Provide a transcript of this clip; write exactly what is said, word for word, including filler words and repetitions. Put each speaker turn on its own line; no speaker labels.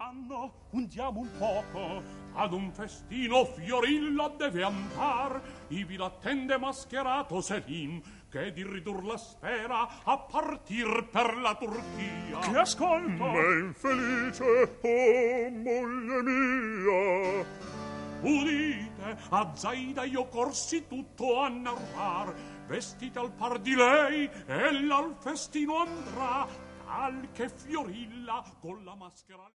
Aspettando, undiamo un poco. Ad un festino Fiorilla deve andar, ivi l'attende mascherato Selim, che di ridur la spera a partir per la Turchia. Che ascolto?
Ma infelice, oh moglie mia!
Udite, a Zaida io corsi tutto a narrar, vestita al par di lei, ella al festino andrà, tal che Fiorilla con la maschera...